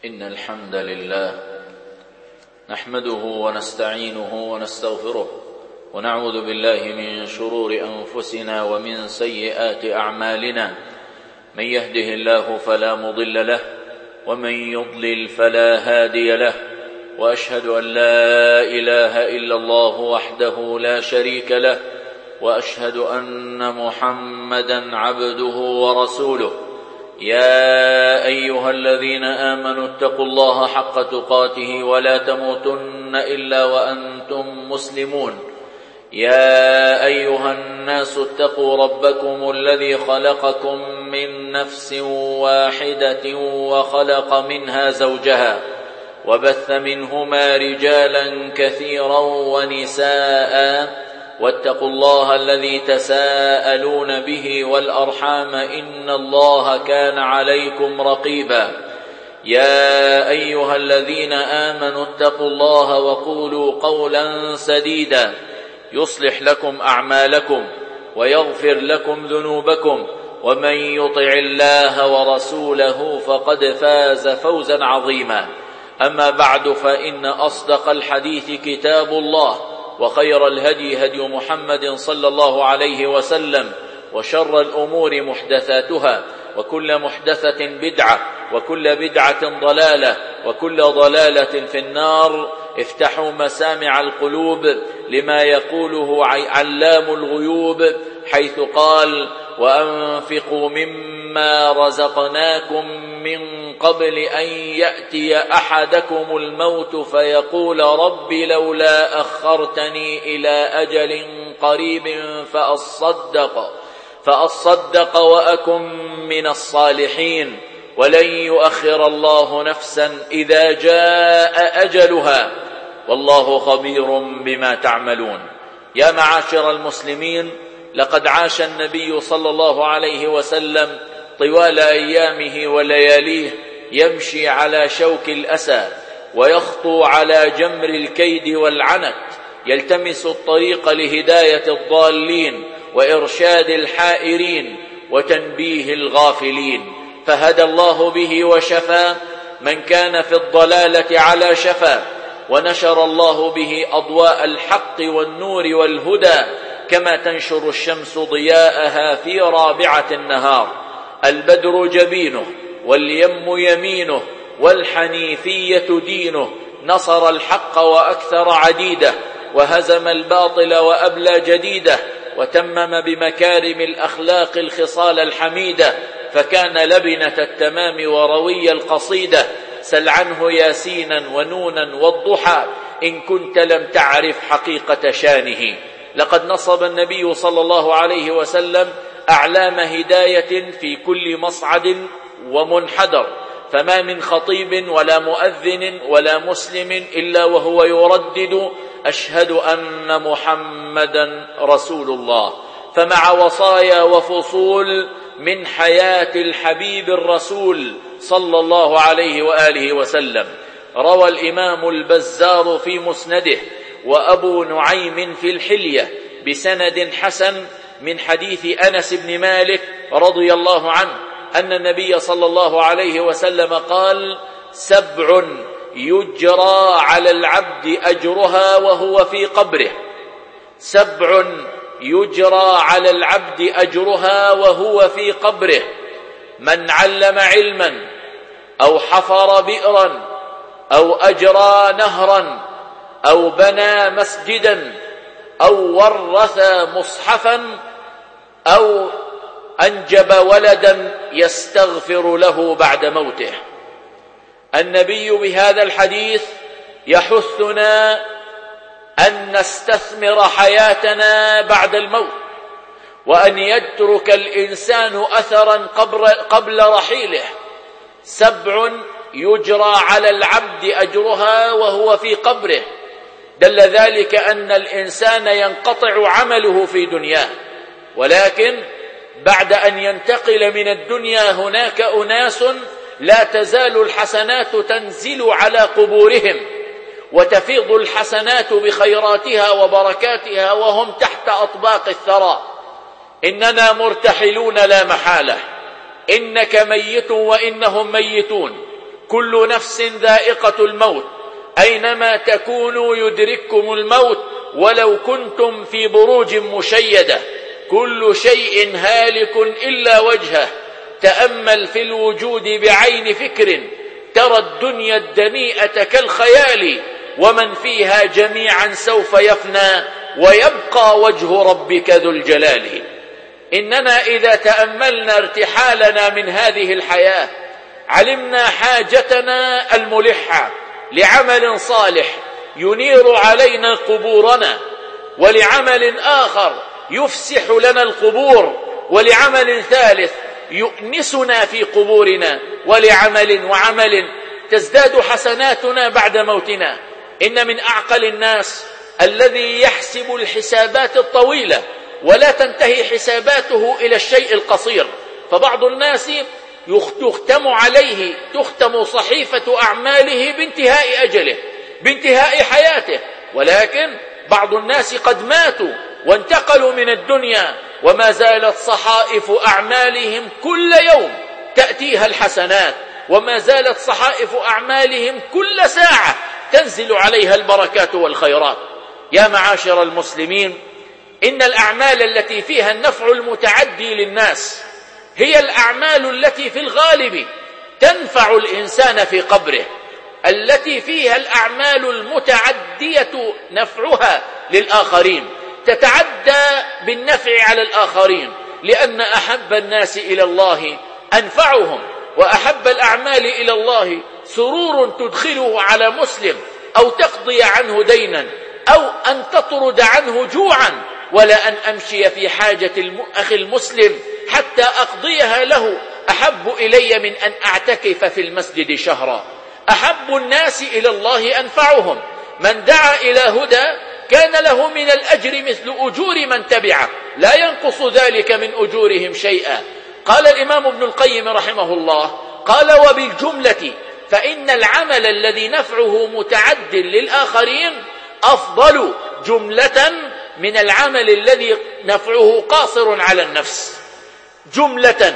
إن الحمد لله نحمده ونستعينه ونستغفره ونعوذ بالله من شرور أنفسنا ومن سيئات أعمالنا. من يهده الله فلا مضل له ومن يضلل فلا هادي له، وأشهد أن لا إله إلا الله وحده لا شريك له، وأشهد أن محمدا عبده ورسوله. يا أيها الذين آمنوا اتقوا الله حق تقاته ولا تموتن إلا وأنتم مسلمون. يا أيها الناس اتقوا ربكم الذي خلقكم من نفس واحدة وخلق منها زوجها وبث منهما رجالا كثيرا ونساء، واتقوا الله الذي تساءلون به والأرحام إن الله كان عليكم رقيبا. يا أيها الذين آمنوا اتقوا الله وقولوا قولا سديدا يصلح لكم أعمالكم ويغفر لكم ذنوبكم، ومن يطع الله ورسوله فقد فاز فوزا عظيما. أما بعد، فإن أصدق الحديث كتاب الله، وخير الهدي هدي محمد صلى الله عليه وسلم، وشر الأمور محدثاتها، وكل محدثة بدعة، وكل بدعة ضلالة، وكل ضلالة في النار. افتحوا مسامع القلوب لما يقوله علام الغيوب، حيث قال: وأنفقوا مما رزقناكم من قبل أن يأتي أحدكم الموت فيقول رب لولا أخرتني إلى أجل قريب فأصدق وأكن من الصالحين، ولن يؤخر الله نفسا إذا جاء أجلها، والله خبير بما تعملون. يا معاشر المسلمين، لقد عاش النبي صلى الله عليه وسلم طوال أيامه ولياليه يمشي على شوك الأسى، ويخطو على جمر الكيد والعنت، يلتمس الطريق لهداية الضالين وإرشاد الحائرين وتنبيه الغافلين، فهدى الله به وشفى من كان في الضلالة على شفا، ونشر الله به أضواء الحق والنور والهدى، كما تنشر الشمس ضياءها في رابعة النهار. البدر جبينه واليم يمينه والحنيفية دينه، نصر الحق وأكثر عديده، وهزم الباطل وأبلى جديده، وتمم بمكارم الأخلاق الخصال الحميدة، فكان لبنة التمام وروي القصيدة. سل عنه ياسينا ونونا والضحى إن كنت لم تعرف حقيقة شانه. لقد نصب النبي صلى الله عليه وسلم أعلام هداية في كل مصعد ومنحدر، فما من خطيب ولا مؤذن ولا مسلم إلا وهو يردد أشهد أن محمدا رسول الله. فمع وصايا وفصول من حياة الحبيب الرسول صلى الله عليه وآله وسلم، روى الإمام البزار في مسنده وأبو نعيم في الحلية بسند حسن من حديث أنس بن مالك رضي الله عنه أن النبي صلى الله عليه وسلم قال: 7 يجرى على العبد أجرها وهو في قبره. 7 يجرى على العبد أجرها وهو في قبره: من علم علما، أو حفر بئرا، أو أجرى نهرا، أو بنى مسجدا، أو ورث مصحفا، أو أنجب ولدا يستغفر له بعد موته. النبي بهذا الحديث يحثنا أن نستثمر حياتنا بعد الموت، وأن يترك الإنسان أثرا قبل رحيله. 7 يجرى على العبد أجرها وهو في قبره، دل ذلك أن الإنسان ينقطع عمله في دنياه، ولكن بعد أن ينتقل من الدنيا هناك أناس لا تزال الحسنات تنزل على قبورهم، وتفيض الحسنات بخيراتها وبركاتها وهم تحت أطباق الثرى. إننا مرتحلون لا محالة، إنك ميت وإنهم ميتون، كل نفس ذائقة الموت، أينما تكونوا يدرككم الموت ولو كنتم في بروج مشيدة، كل شيء هالك إلا وجهه، تأمل في الوجود بعين فكر، ترى الدنيا الدنيئة كالخيال، ومن فيها جميعا سوف يفنى، ويبقى وجه ربك ذو الجلال. إننا إذا تأملنا ارتحالنا من هذه الحياة علمنا حاجتنا الملحة لعمل صالح ينير علينا قبورنا، ولعمل آخر يفسح لنا القبور، ولعمل ثالث يؤنسنا في قبورنا، وعمل تزداد حسناتنا بعد موتنا. إن من أعقل الناس الذي يحسب الحسابات الطويلة ولا تنتهي حساباته إلى الشيء القصير، فبعض الناس تختم صحيفة أعماله بانتهاء أجله، بانتهاء حياته، ولكن بعض الناس قد ماتوا وانتقلوا من الدنيا وما زالت صحائف أعمالهم كل يوم تأتيها الحسنات، وما زالت صحائف أعمالهم كل ساعة تنزل عليها البركات والخيرات. يا معاشر المسلمين، إن الأعمال التي فيها النفع المتعدي للناس هي الأعمال التي في الغالب تنفع الإنسان في قبره، التي فيها الأعمال المتعدية نفعها للآخرين، تتعدى بالنفع على الآخرين، لأن أحب الناس إلى الله أنفعهم، وأحب الأعمال إلى الله سرور تدخله على مسلم، أو تقضي عنه دينا، أو أن تطرد عنه جوعا، ولا أن أمشي في حاجة أخي المسلم حتى أقضيها له أحب إلي من أن أعتكف في المسجد شهرا. أحب الناس إلى الله أنفعهم، من دعا إلى هدى كان له من الأجر مثل أجور من تبعه، لا ينقص ذلك من أجورهم شيئا. قال الإمام ابن القيم رحمه الله، قال: وبالجملة فإن العمل الذي نفعه متعد للآخرين أفضل جملة من العمل الذي نفعه قاصر على النفس جملة.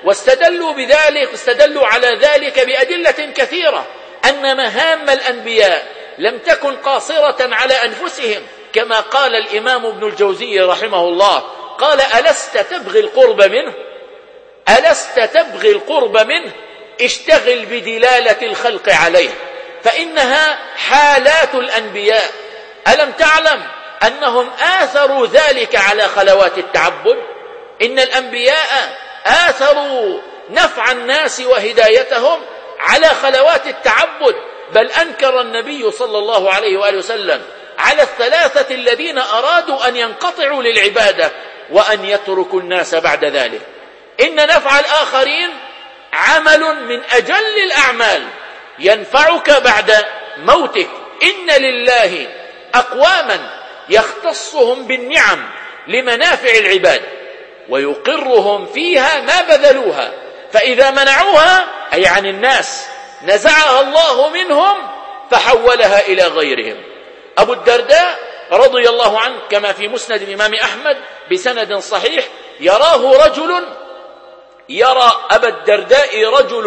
واستدلوا على ذلك بأدلة كثيرة، أن مهام الأنبياء لم تكن قاصرة على أنفسهم، كما قال الإمام ابن الجوزي رحمه الله، قال: ألست تبغي القرب منه؟ ألست تبغي القرب منه؟ اشتغل بدلالة الخلق عليه، فإنها حالات الأنبياء. ألم تعلم أنهم آثروا ذلك على خلوات التعبد؟ إن الأنبياء آثروا نفع الناس وهدايتهم على خلوات التعبد، بل أنكر النبي صلى الله عليه وآله وسلم على الثلاثة الذين أرادوا أن ينقطعوا للعبادة وأن يتركوا الناس بعد ذلك. إن نفع الآخرين عمل من أجل الأعمال ينفعك بعد موتك. إن لله أقواما يختصهم بالنعم لمنافع العباد ويقرهم فيها ما بذلوها، فإذا منعوها أي عن الناس نزعها الله منهم فحولها إلى غيرهم. أبو الدرداء رضي الله عنه كما في مسند الإمام أحمد بسند صحيح، يرى أبا الدرداء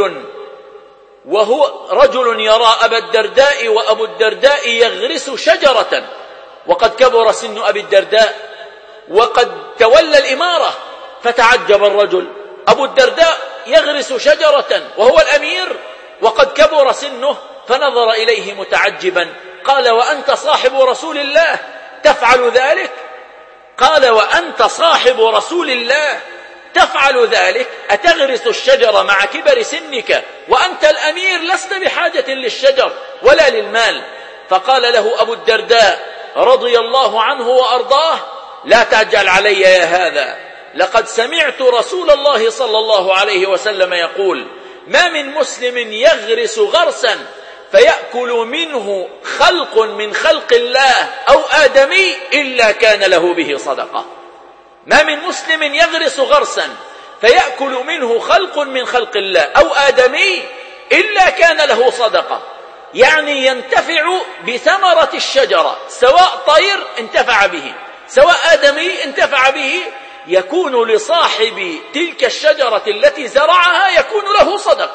رجل يرى أبا الدرداء وأبو الدرداء يغرس شجرة، وقد كبر سن أبي الدرداء وقد تولى الإمارة، فتعجب الرجل، أبو الدرداء يغرس شجرة وهو الأمير وقد كبر سنه، فنظر إليه متعجبا، قال: وأنت صاحب رسول الله تفعل ذلك؟ قال: وأنت صاحب رسول الله تفعل ذلك؟ أتغرس الشجر مع كبر سنك وأنت الأمير؟ لست بحاجة للشجر ولا للمال. فقال له أبو الدرداء رضي الله عنه وأرضاه: لا تعجل علي يا هذا، لقد سمعت رسول الله صلى الله عليه وسلم يقول: ما من مسلم يغرس غرسا فيأكل منه خلق من خلق الله أو آدمي إلا كان له به صدقة. ما من مسلم يغرس غرسا فيأكل منه خلق من خلق الله أو آدمي إلا كان له صدقة، يعني ينتفع بثمرة الشجرة، سواء طير انتفع به سواء آدمي انتفع به، يكون لصاحب تلك الشجرة التي زرعها يكون له صدقة.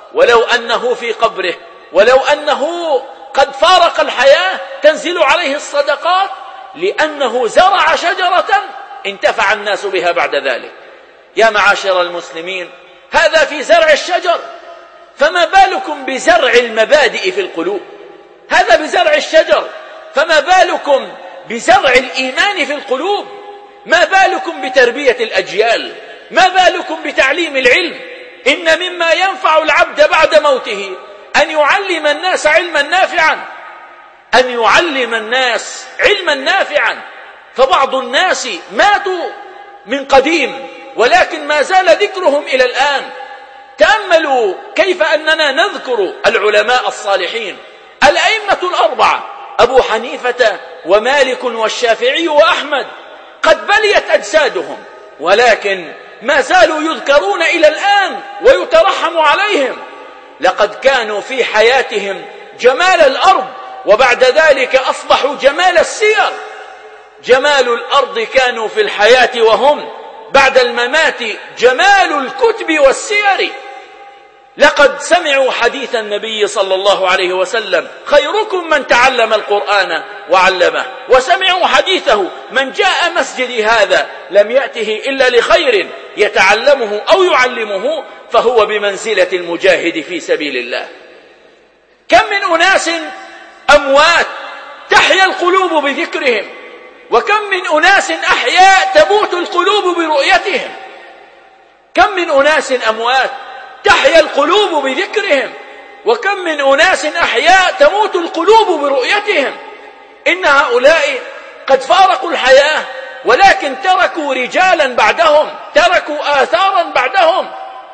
ولو أنه في قبره، ولو أنه قد فارق الحياة تنزل عليه الصدقات لأنه زرع شجرة انتفع الناس بها بعد ذلك. يا معاشر المسلمين، هذا في زرع الشجر، فما بالكم بزرع المبادئ في القلوب؟ هذا بزرع الشجر، فما بالكم بزرع الإيمان في القلوب؟ ما بالكم بتربية الأجيال؟ ما بالكم بتعليم العلم؟ إن مما ينفع العبد بعد موته أن يعلم الناس علما نافعا، أن يعلم الناس علما نافعا. فبعض الناس ماتوا من قديم ولكن ما زال ذكرهم إلى الآن. تأملوا كيف أننا نذكر العلماء الصالحين، الأئمة الأربعة أبو حنيفة ومالك والشافعي وأحمد، قد بليت أجسادهم ولكن ما زالوا يذكرون إلى الآن ويترحم عليهم. لقد كانوا في حياتهم جمال الأرض، وبعد ذلك أصبحوا جمال السير. جمال الأرض كانوا في الحياة، وهم بعد الممات جمال الكتب والسير. لقد سمعوا حديث النبي صلى الله عليه وسلم: خيركم من تعلم القرآن وعلمه. وسمعوا حديثه: من جاء مسجدي هذا لم يأته إلا لخير يتعلمه أو يعلمه فهو بمنزلة المجاهد في سبيل الله. كم من أناس أموات تحيا القلوب بذكرهم، وكم من أناس أحياء تموت القلوب برؤيتهم. كم من أناس أموات تحيا القلوب بذكرهم، وكم من أناس أحياء تموت القلوب برؤيتهم. إن هؤلاء قد فارقوا الحياة ولكن تركوا رجالا بعدهم، تركوا آثارا بعدهم.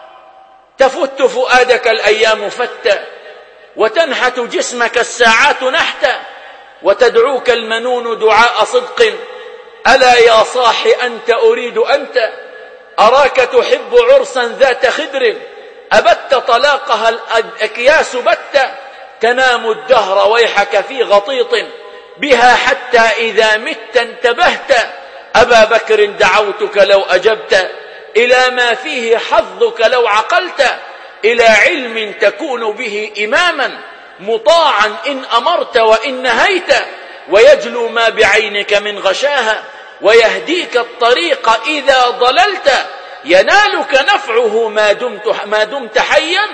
تفت فؤادك الأيام فتى، وتنحت جسمك الساعات نحتا، وتدعوك المنون دعاء صدق: ألا يا صاح أنت أريد أنت، أراك تحب عرسا ذات خدر، أبت طلاقها الأكياس بتا، تنام الدهر ويحك في غطيط، بها حتى إذا مت انتبهت. أبا بكر دعوتك لو أجبت، إلى ما فيه حظك لو عقلت، إلى علم تكون به إماما، مطاعا إن أمرت وإن نهيت، ويجلو ما بعينك من غشاها، ويهديك الطريق إذا ضللت، ينالك نفعه ما دمت حيا،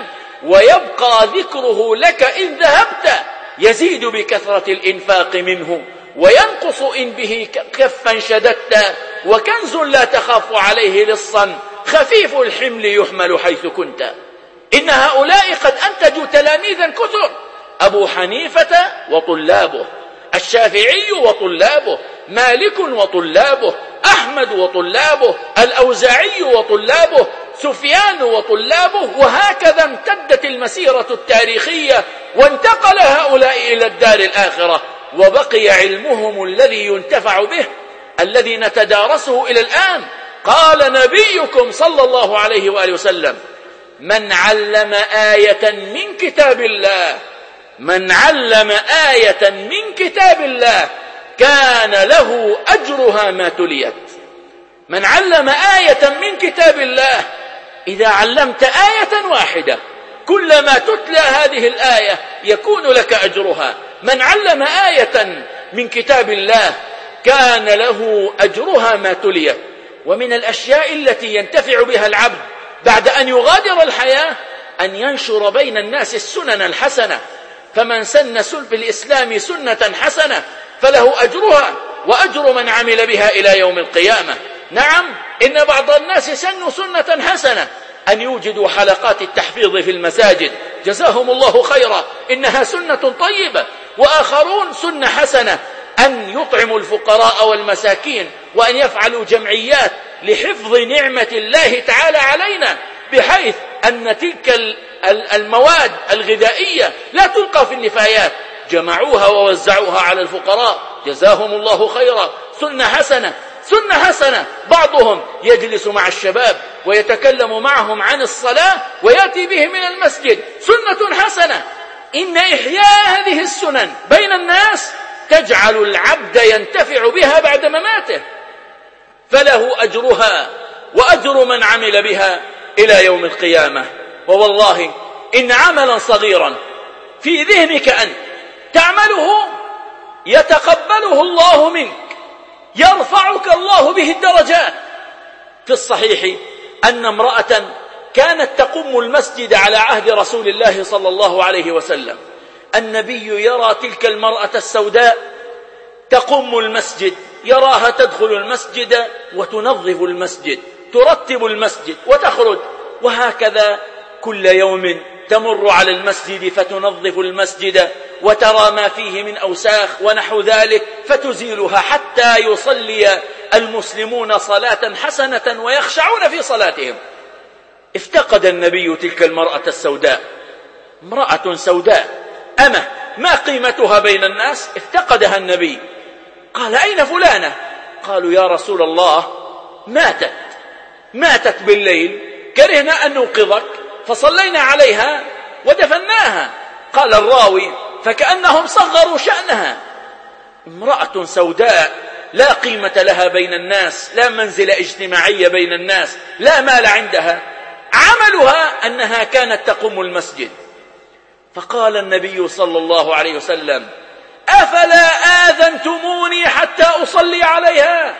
ويبقى ذكره لك إن ذهبت، يزيد بكثرة الإنفاق منه، وينقص إن به كفا شددت، وكنز لا تخاف عليه لصا، خفيف الحمل يحمل حيث كنت. إن هؤلاء قد أنتجوا تلاميذا كثر: أبو حنيفة وطلابه، الشافعي وطلابه، مالك وطلابه، أحمد وطلابه، الأوزاعي وطلابه، سفيان وطلابه، وهكذا امتدت المسيرة التاريخية، وانتقل هؤلاء إلى الدار الآخرة، وبقي علمهم الذي ينتفع به، الذي نتدارسه إلى الآن. قال نبيكم صلى الله عليه وآله وسلم: من علم آية من كتاب الله، من علم آية من كتاب الله كان له أجرها ما تليت. من علم آية من كتاب الله، إذا علمت آية واحدة كلما تتلى هذه الآية يكون لك أجرها. من علم آية من كتاب الله كان له أجرها ما تليت. ومن الأشياء التي ينتفع بها العبد بعد أن يغادر الحياة أن ينشر بين الناس السنن الحسنة. فمن سن في الإسلام سنة حسنة فله أجرها وأجر من عمل بها إلى يوم القيامة. نعم، إن بعض الناس سنوا سنة حسنة أن يوجدوا حلقات التحفيظ في المساجد، جزاهم الله خيرا، إنها سنة طيبة. وآخرون سنة حسنة أن يطعموا الفقراء والمساكين، وأن يفعلوا جمعيات لحفظ نعمة الله تعالى علينا، بحيث أن تلك المواد الغذائية لا تلقى في النفايات، جمعوها ووزعوها على الفقراء، جزاهم الله خيرا. سنة حسنة، سنة حسنة. بعضهم يجلس مع الشباب ويتكلم معهم عن الصلاة ويأتي بهم من المسجد، سنة حسنة. إن إحياء هذه السنن بين الناس تجعل العبد ينتفع بها بعد مماته، فله أجرها وأجر من عمل بها إلى يوم القيامة. ووالله إن عملا صغيرا في ذهنك أنت تعمله يتقبله الله منك، يرفعك الله به الدرجات. في الصحيح أن امرأة كانت تقوم المسجد على عهد رسول الله صلى الله عليه وسلم. النبي يرى تلك المرأة السوداء تقوم المسجد، يراها تدخل المسجد وتنظف المسجد، ترتب المسجد وتخرج، وهكذا كل يوم تمر على المسجد فتنظف المسجد وترى ما فيه من أوساخ ونحو ذلك فتزيلها حتى يصلي المسلمون صلاة حسنة ويخشعون في صلاتهم. افتقد النبي تلك المرأة السوداء، امرأة سوداء أمة ما قيمتها بين الناس، افتقدها النبي. قال: أين فلانة؟ قالوا: يا رسول الله ماتت بالليل، كرهنا أن نوقظك فصلينا عليها ودفناها. قال الراوي: فكأنهم صغروا شأنها. امرأة سوداء لا قيمة لها بين الناس، لا منزل اجتماعية بين الناس، لا مال عندها، عملها أنها كانت تقوم المسجد. فقال النبي صلى الله عليه وسلم: أفلا آذنتموني حتى أصلي عليها؟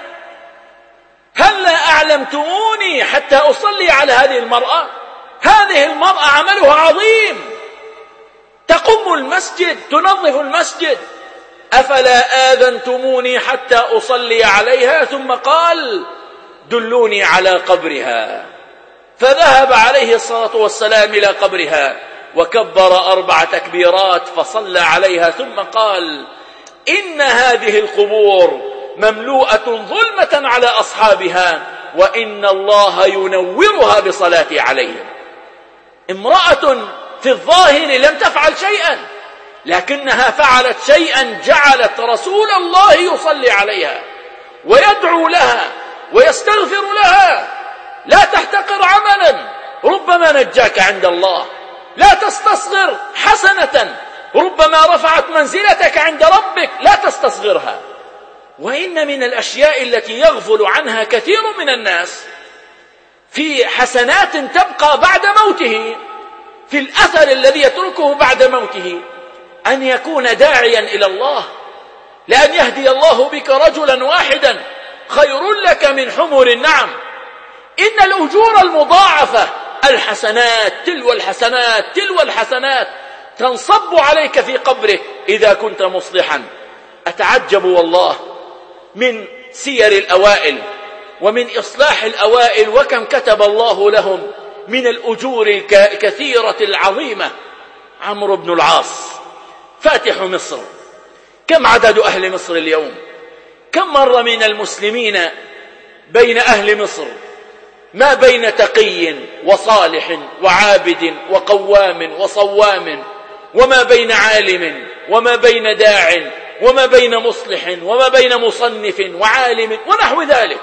هل لا أعلمتموني حتى أصلي على هذه المرأة؟ هذه المرأة عملها عظيم، تقوم المسجد، تنظف المسجد. أفلا آذنتموني حتى أصلي عليها؟ ثم قال: دلوني على قبرها. فذهب عليه الصلاة والسلام إلى قبرها وكبر 4 تكبيرات فصلى عليها، ثم قال: إن هذه القبور مملوءة ظلمة على أصحابها، وإن الله ينورها بصلاتي عليهم. امرأة في الظاهر لم تفعل شيئا، لكنها فعلت شيئا جعلت رسول الله يصلي عليها ويدعو لها ويستغفر لها. لا تحتقر عملا ربما نجاك عند الله، لا تستصغر حسنة ربما رفعت منزلتك عند ربك، لا تستصغرها. وإن من الأشياء التي يغفل عنها كثير من الناس في حسنات تبقى بعد موته، في الأثر الذي يتركه بعد موته، أن يكون داعيا إلى الله، لأن يهدي الله بك رجلا واحدا خير لك من حمر النعم. إن الأجور المضاعفة، الحسنات تلو الحسنات تلو الحسنات، تنصب عليك في قبرك إذا كنت مصلحا. أتعجب والله من سير الأوائل ومن إصلاح الأوائل، وكم كتب الله لهم من الأجور الكثيرة العظيمة. عمرو بن العاص فاتح مصر، كم عدد أهل مصر اليوم؟ كم مر من المسلمين بين أهل مصر ما بين تقي وصالح وعابد وقوام وصوام، وما بين عالم وما بين داع وما بين مصلح وما بين مصنف وعالم ونحو ذلك.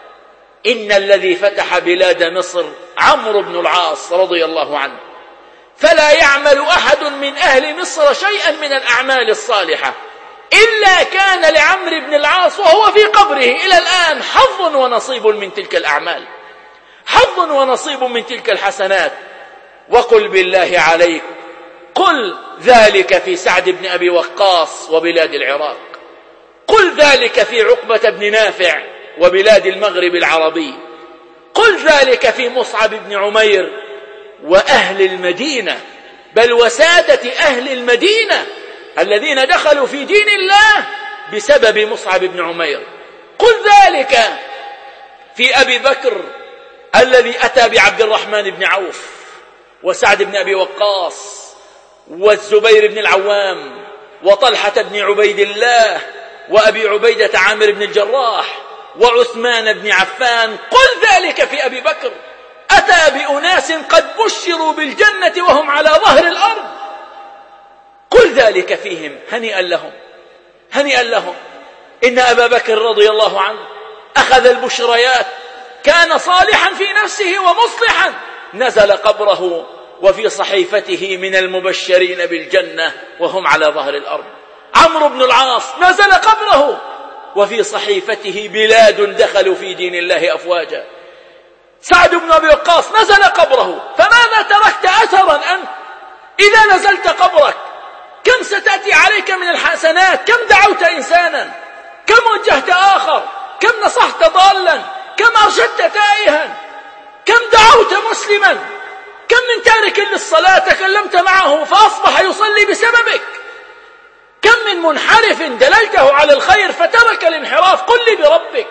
إن الذي فتح بلاد مصر عمرو بن العاص رضي الله عنه، فلا يعمل أحد من أهل مصر شيئا من الأعمال الصالحة إلا كان لعمرو بن العاص وهو في قبره إلى الآن حظ ونصيب من تلك الأعمال، حظ ونصيب من تلك الحسنات. وقل بالله عليك، قل ذلك في سعد بن أبي وقاص وبلاد العراق، قل ذلك في عقبة بن نافع وبلاد المغرب العربي، قل ذلك في مصعب بن عمير وأهل المدينة، بل وسادة أهل المدينة الذين دخلوا في دين الله بسبب مصعب بن عمير. قل ذلك في أبي بكر الذي أتى بعبد الرحمن بن عوف وسعد بن أبي وقاص والزبير بن العوام وطلحة بن عبيد الله وأبي عبيدة عامر بن الجراح وعثمان بن عفان. قل ذلك في أبي بكر، أتى بأناس قد بشروا بالجنة وهم على ظهر الأرض. قل ذلك فيهم، هنيئا لهم هنيئا لهم. إن أبا بكر رضي الله عنه أخذ البشريات، كان صالحا في نفسه ومصلحا، نزل قبره وفي صحيفته من المبشرين بالجنة وهم على ظهر الأرض. عمرو بن العاص نزل قبره وفي صحيفته بلاد دخلوا في دين الله أفواجا. سعد بن أبي وقاص نزل قبره، فماذا تركت أثرا أنت قبرك؟ كم ستأتي عليك من الحسنات؟ كم دعوت إنسانا؟ كم وجهت آخر؟ كم نصحت ضالا؟ كم أرشدت تائها؟ كم دعوت مسلما؟ كم من تارك للصلاة تكلمت معه فأصبح يصلي بسببك؟ كم من منحرف دللته على الخير فترك الانحراف؟ قل لي بربك.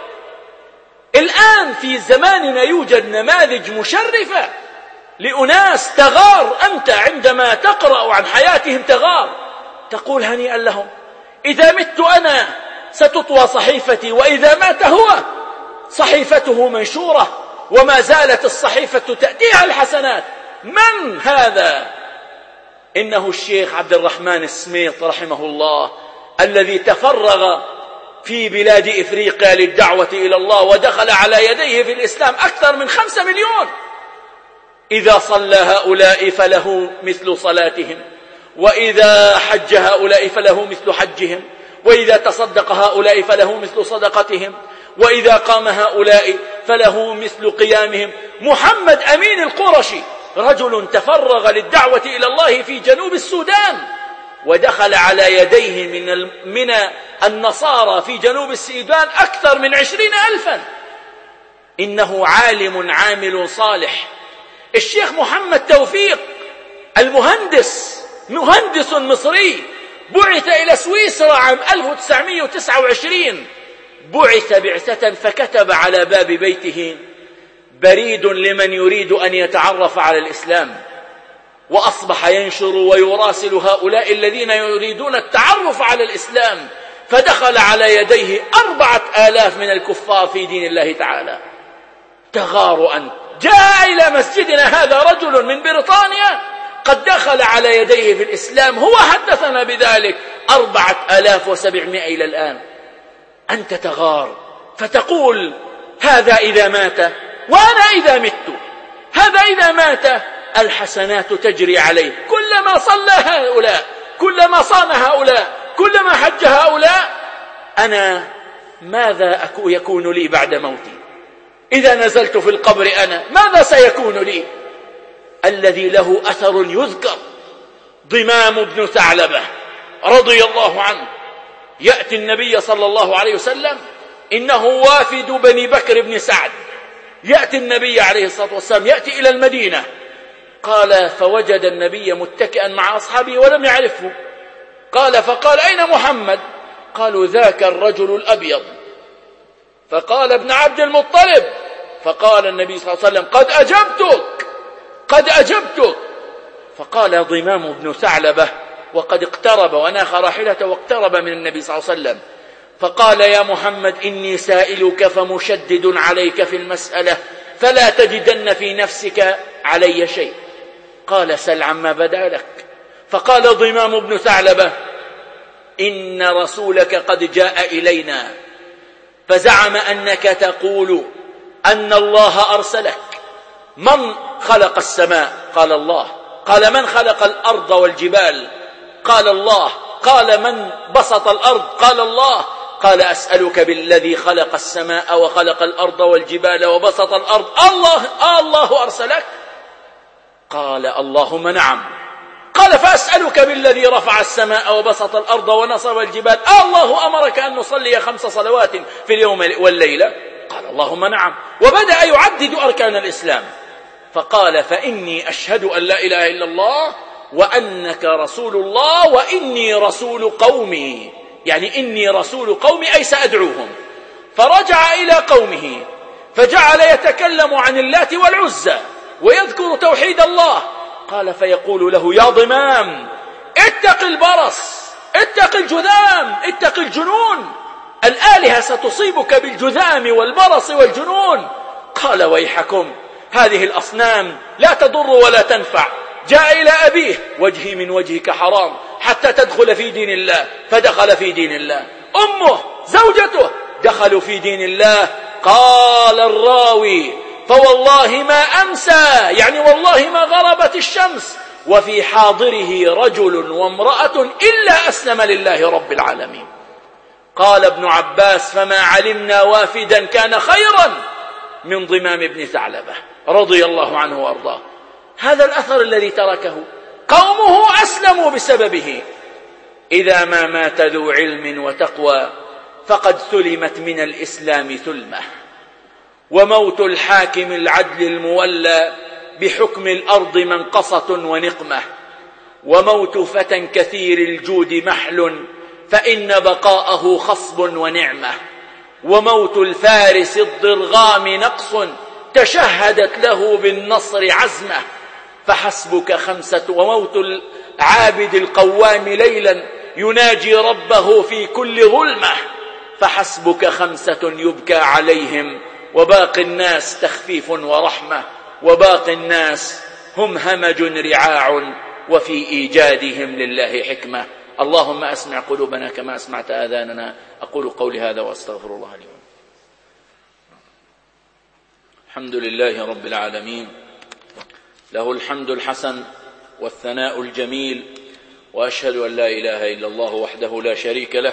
الآن في زماننا يوجد نماذج مشرفة لأناس تغار أنت عندما تقرأ عن حياتهم، تغار، تقول هنيئا لهم، إذا مت أنا ستطوى صحيفتي، وإذا مات هو صحيفته منشورة، وما زالت الصحيفة تأتيها الحسنات. من هذا؟ إنه الشيخ عبد الرحمن السميط رحمه الله، الذي تفرغ في بلاد إفريقيا للدعوة إلى الله، ودخل على يديه في الإسلام أكثر من 5 مليون. إذا صلى هؤلاء فله مثل صلاتهم، وإذا حج هؤلاء فله مثل حجهم، وإذا تصدق هؤلاء فله مثل صدقتهم، وإذا قام هؤلاء فله مثل قيامهم. محمد أمين القرشي رجل تفرغ للدعوة إلى الله في جنوب السودان، ودخل على يديه من النصارى في جنوب السودان أكثر من 20,000. إنه عالم عامل صالح. الشيخ محمد توفيق المهندس، مهندس مصري، بعث إلى سويسرا عام 1929، بعث بعثة فكتب على باب بيته: بريد لمن يريد أن يتعرف على الإسلام. وأصبح ينشر ويراسل هؤلاء الذين يريدون التعرف على الإسلام، فدخل على يديه 4,000 من الكفار في دين الله تعالى. تغار أنت. جاء إلى مسجدنا هذا رجل من بريطانيا قد دخل على يديه في الإسلام، هو حدثنا بذلك، 4,700 إلى الآن. أنت تغار فتقول هذا إذا مات وأنا إذا مت، هذا إذا مات الحسنات تجري عليه، كلما صلى هؤلاء، كلما صام هؤلاء، كلما حج هؤلاء، أنا ماذا يكون لي بعد موتي؟ إذا نزلت في القبر أنا ماذا سيكون لي؟ الذي له أثر يذكر ضمام بن ثعلبة رضي الله عنه، يأتي النبي صلى الله عليه وسلم، إنه وافد بني بكر بن سعد، يأتي النبي عليه الصلاة والسلام، يأتي إلى المدينة. قال فوجد النبي متكئا مع أصحابه ولم يعرفه، قال فقال أين محمد؟ قالوا ذاك الرجل الأبيض. فقال ابن عبد المطلب. فقال النبي صلى الله عليه وسلم قد أجبتك، قد أجبتك. فقال ضمام بن ثعلبة وقد اقترب وناخ راحلته واقترب من النبي صلى الله عليه وسلم، فقال يا محمد إني سائلك فمشدد عليك في المسألة، فلا تجدن في نفسك علي شيء. قال سل عما بدا لك. فقال ضمام بن ثعلبة إن رسولك قد جاء إلينا فزعم أنك تقول أن الله أرسلك. من خلق السماء؟ قال الله. قال من خلق الأرض والجبال؟ قال الله. قال من بسط الأرض؟ قال الله. قال أسألك بالذي خلق السماء وخلق الأرض والجبال وبسط الأرض، الله أرسلك؟ قال اللهم نعم. قال فأسألك بالذي رفع السماء وبسط الأرض ونصب الجبال، الله أمرك أن نصلي 5 صلوات في اليوم والليلة؟ قال اللهم نعم. وبدأ يعدد أركان الإسلام، فقال فإني أشهد أن لا إله إلا الله وأنك رسول الله وإني رسول قومي، يعني إني رسول قومي أي سأدعوهم. فرجع إلى قومه فجعل يتكلم عن اللات والعزى ويذكر توحيد الله. قال فيقول له يا ضمام اتق البرص، اتق الجذام، اتق الجنون، الآلهة ستصيبك بالجذام والبرص والجنون. قال ويحكم، هذه الأصنام لا تضر ولا تنفع. جاء إلى أبيه وجهي من وجهك حرام حتى تدخل في دين الله، فدخل في دين الله. أمه زوجته دخلوا في دين الله. قال الراوي فوالله ما أمسى، يعني والله ما غربت الشمس وفي حاضره رجل وامرأة إلا أسلم لله رب العالمين. قال ابن عباس فما علمنا وافدا كان خيرا من ضمام بن ثعلبة رضي الله عنه وأرضاه. هذا الأثر الذي تركه قومه أسلموا بسببه. إذا ما مات ذو علم وتقوى فقد ثلمت من الإسلام ثلمة. وموت الحاكم العدل المولى بحكم الأرض منقصة ونقمة. وموت فتى كثير الجود محل فإن بقاءه خصب ونعمة. وموت الفارس الضرغام نقص تشهدت له بالنصر عزمة. فحسبك خمسة. وموت العابد القوام ليلا يناجي ربه في كل ظلمة. فحسبك خمسة يبكى عليهم وباقي الناس تخفيف ورحمة. وباقي الناس هم همج رعاع وفي إيجادهم لله حكمة. اللهم أسمع قلوبنا كما أسمعت آذاننا. أقول قولي هذا وأستغفر الله لي. الحمد لله رب العالمين، له الحمد الحسن والثناء الجميل، وأشهد أن لا إله إلا الله وحده لا شريك له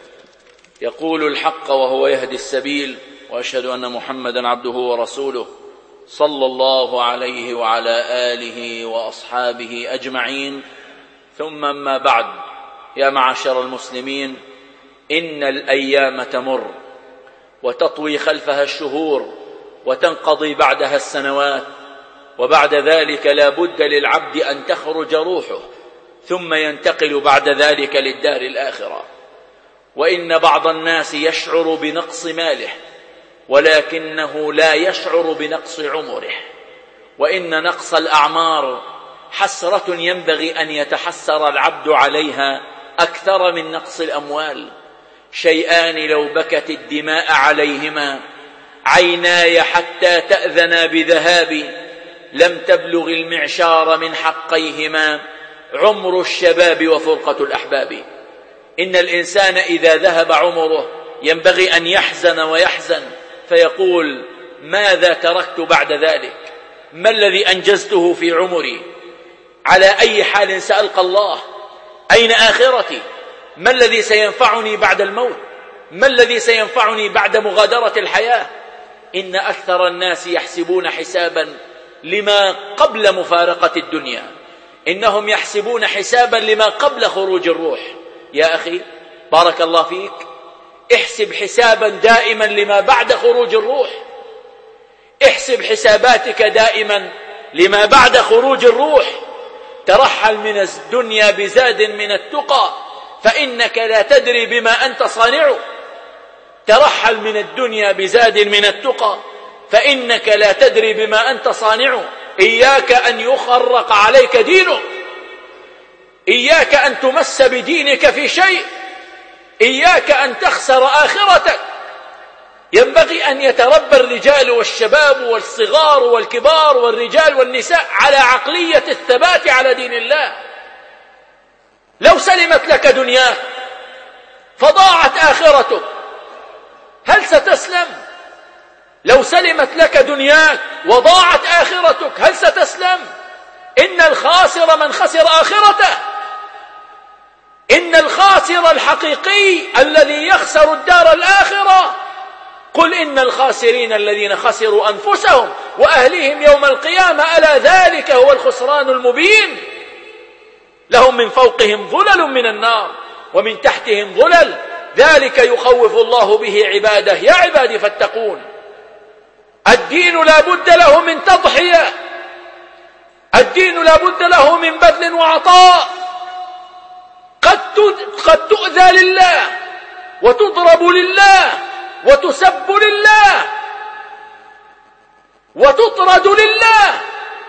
يقول الحق وهو يهدي السبيل، وأشهد أن محمدا عبده ورسوله صلى الله عليه وعلى آله وأصحابه أجمعين. ثم أما بعد، يا معشر المسلمين، إن الأيام تمر وتطوي خلفها الشهور وتنقضي بعدها السنوات، وبعد ذلك لا بد للعبد أن تخرج روحه، ثم ينتقل بعد ذلك للدار الآخرة. وإن بعض الناس يشعر بنقص ماله ولكنه لا يشعر بنقص عمره. وإن نقص الأعمار حسرة ينبغي أن يتحسر العبد عليها أكثر من نقص الأموال. شيئان لو بكت الدماء عليهما عيناي حتى تأذنا بذهابي لم تبلغ المعشار من حقيهما عمر الشباب وفرقة الأحباب. إن الإنسان إذا ذهب عمره ينبغي أن يحزن ويحزن فيقول: ماذا تركت بعد ذلك؟ ما الذي أنجزته في عمري؟ على أي حال سألقى الله؟ أين آخرتي؟ ما الذي سينفعني بعد الموت؟ ما الذي سينفعني بعد مغادرة الحياة؟ إن أكثر الناس يحسبون حسابا لما قبل مفارقة الدنيا، إنهم يحسبون حسابا لما قبل خروج الروح. يا أخي بارك الله فيك، احسب حسابا دائما لما بعد خروج الروح. احسب حساباتك دائما لما بعد خروج الروح. ترحل من الدنيا بزاد من التقى فإنك لا تدري بما أنت صانع. ترحل من الدنيا بزاد من التقى فإنك لا تدري بما أنت صانع. إياك أن يخرق عليك دينك، إياك أن تمس بدينك في شيء، إياك أن تخسر آخرتك. ينبغي أن يتربى الرجال والشباب والصغار والكبار والرجال والنساء على عقلية الثبات على دين الله. لو سلمت لك دنياك فضاعت آخرتك هل ستسلم؟ لو سلمت لك دنياك وضاعت آخرتك هل ستسلم؟ إن الخاسر من خسر آخرته. إن الخاسر الحقيقي الذي يخسر الدار الآخرة. قل إن الخاسرين الذين خسروا أنفسهم وأهليهم يوم القيامة ألا ذلك هو الخسران المبين. لهم من فوقهم ظلل من النار ومن تحتهم ظلل، ذلك يخوف الله به عباده. يا عبادي فاتقون. الدين لا بد له من تضحية، الدين لا بد له من بذل وعطاء. قد تؤذى لله وتضرب لله وتسب لله وتطرد لله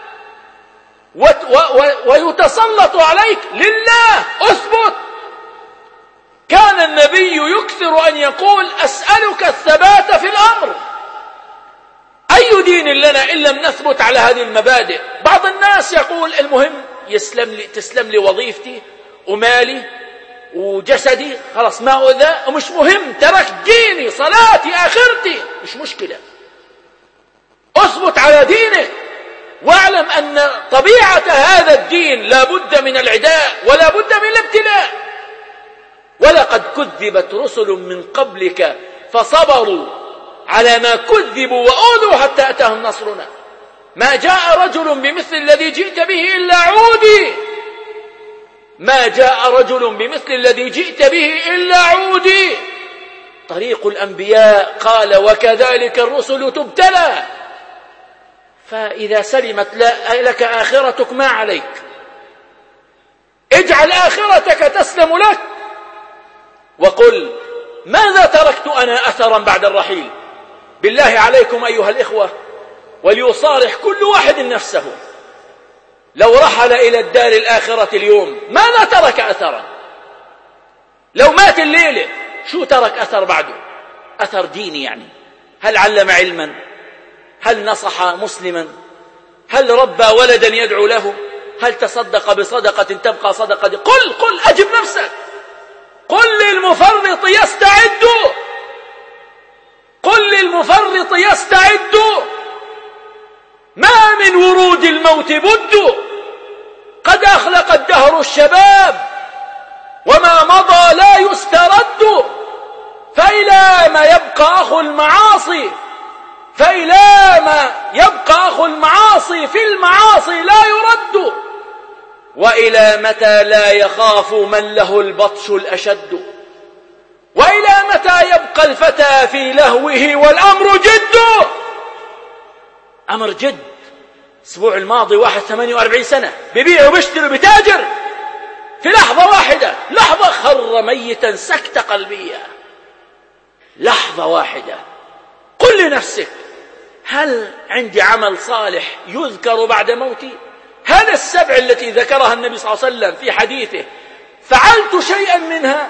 ويتسلط عليك لله. أثبت. كان النبي يكثر أن يقول: أسألك الثبات في الأمر. أي دين لنا إن لم نثبت على هذه المبادئ؟ بعض الناس يقول: المهم تسلم لي وظيفتي ومالي وجسدي، خلاص ما أؤذى ومش مهم، تركت ديني صلاتي آخرتي، مش مشكلة. أثبت على دينك واعلم أن طبيعة هذا الدين لا بد من العداء ولا بد من الابتلاء. ولقد كذبت رسل من قبلك فصبروا على ما كذبوا وأوذوا حتى أتاهم نصرنا. ما جاء رجل بمثل الذي جئت به إلا عودي ما جاء رجل بمثل الذي جئت به إلا عودي. طريق الأنبياء قال وكذلك الرسل تبتلى. فإذا سلمت لك آخرتك ما عليك، اجعل آخرتك تسلم لك، وقل ماذا تركت أنا أثرا بعد الرحيل. بالله عليكم أيها الإخوة، وليصارح كل واحد نفسه، لو رحل إلى الدار الآخرة اليوم ماذا ترك أثرا؟ لو مات الليلة شو ترك أثر بعده؟ أثر ديني يعني. هل علم علما؟ هل نصح مسلما؟ هل ربى ولدا يدعو له؟ هل تصدق بصدقة تبقى صدقة؟ قل أجب نفسك. قل للمفرط يستعد، قل للمفرط يستعد، ما من ورود الموت بد، قد أخلق الدهر الشباب وما مضى لا يسترد، فإلى ما يبقى أخو المعاصي، فإلى ما يبقى أخو المعاصي في المعاصي لا يرد، وإلى متى لا يخاف من له البطش الأشد، وإلى متى يبقى الفتى في لهوه والأمر جد. أمر جد. الأسبوع الماضي واحد 48 سنة ببيع وبيشتري بتاجر، في لحظة واحدة، لحظة خر ميتا سكتة قلبية، لحظة واحدة. قل لنفسك هل عندي عمل صالح يذكر بعد موتي؟ هل السبع التي ذكرها النبي صلى الله عليه وسلم في حديثه فعلت شيئا منها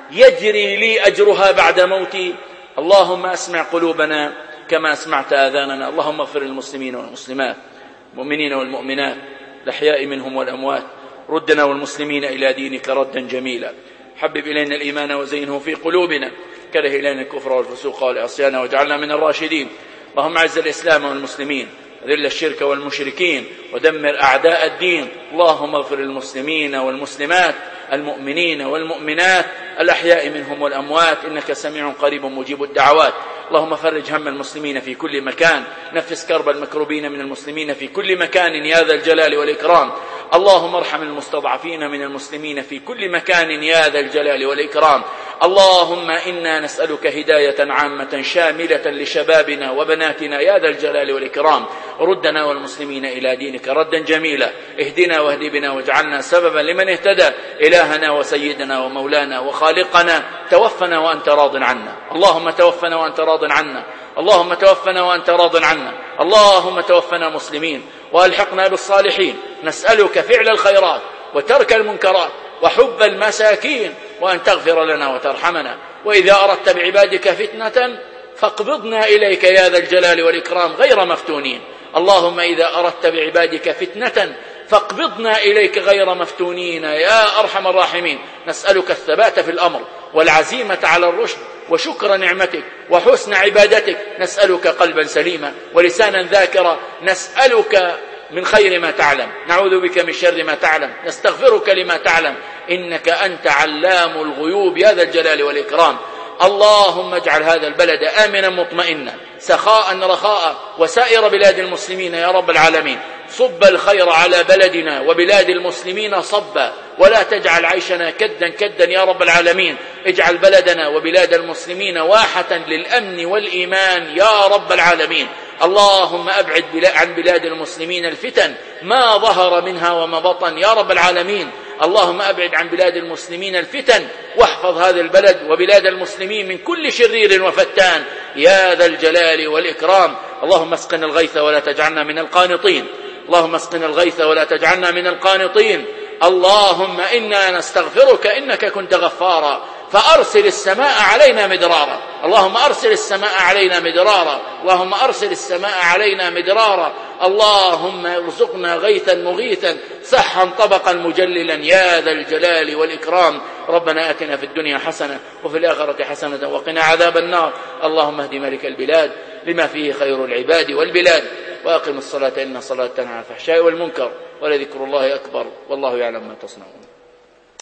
يجري لي أجرها بعد موتي؟ اللهم أسمع قلوبنا كما أسمعت آذاننا. اللهم اغفر للمسلمين والمسلمات، المؤمنين والمؤمنات، الأحياء منهم والأموات. ردنا والمسلمين إلى دينك ردا جميلا. حبب إلينا الإيمان وزينه في قلوبنا، كره إلينا الكفر والفسوق والعصيان واجعلنا من الراشدين. اللهم أعز الإسلام والمسلمين، ذل الشرك والمشركين، ودمر أعداء الدين. اللهم اغفر للمسلمين والمسلمات، المؤمنين والمؤمنات، الأحياء منهم والأموات، إنك سميع قريب مجيب الدعوات. اللهم فرج هم المسلمين في كل مكان، نفس كرب المكروبين من المسلمين في كل مكان يا ذا الجلال والإكرام. اللهم ارحم المستضعفين من المسلمين في كل مكان يا ذا الجلال والإكرام. اللهم إنا نسألك هداية عامة شاملة لشبابنا وبناتنا يا ذا الجلال والإكرام. ردنا والمسلمين إلى دينك ردا جميلا. اهدنا واهد بنا واجعلنا سببا لمن اهتدى. إلهنا وسيدنا ومولانا وخالقنا، توفنا وأنت راض عنا. اللهم توفنا وأنت راض عنا. اللهم توفنا وأنت راض عنا. اللهم توفنا مسلمين وألحقنا بالصالحين. نسألك فعل الخيرات وترك المنكرات وحب المساكين، وأن تغفر لنا وترحمنا. وإذا أردت بعبادك فتنة فاقبضنا إليك يا ذا الجلال والإكرام غير مفتونين. اللهم إذا أردت بعبادك فتنة فاقبضنا إليك غير مفتونين يا أرحم الراحمين. نسألك الثبات في الأمر والعزيمة على الرشد وشكر نعمتك وحسن عبادتك. نسألك قلبا سليما ولسانا ذاكرا. نسألك من خير ما تعلم، نعوذ بك من شر ما تعلم، نستغفرك لما تعلم، إنك أنت علام الغيوب يا ذا الجلال والإكرام. اللهم اجعل هذا البلد آمنا مطمئنا سخاء رخاء، وسائر بلاد المسلمين يا رب العالمين. صب الخير على بلدنا وبلاد المسلمين صبا، ولا تجعل عيشنا كدا كدا يا رب العالمين. اجعل بلدنا وبلاد المسلمين واحة للأمن والإيمان يا رب العالمين. اللهم أبعد عن بلاد المسلمين الفتن ما ظهر منها وما بطن يا رب العالمين. اللهم أبعد عن بلاد المسلمين الفتن، واحفظ هذا البلد وبلاد المسلمين من كل شرير وفتان يا ذا الجلال والإكرام. اللهم اسقنا الغيث ولا تجعلنا من القانطين. اللهم اسقنا الغيث ولا تجعلنا من القانطين. اللهم إنا نستغفرك إنك كنت غفارا، فأرسل السماء علينا مدرارا. اللهم أرسل السماء علينا مدرارا. اللهم أرسل السماء علينا مدرارا. اللهم ارزقنا غيثا مغيثا سحا طبقا مجللا يا ذا الجلال والإكرام. ربنا آتنا في الدنيا حسنة وفي الآخرة حسنة وقنا عذاب النار. اللهم اهد ملك البلاد لما فيه خير العباد والبلاد، وأقم الصلاة إن الصلاة تنهى عن الفحشاء والمنكر، ولذكر الله أكبر، والله يعلم ما تصنعون.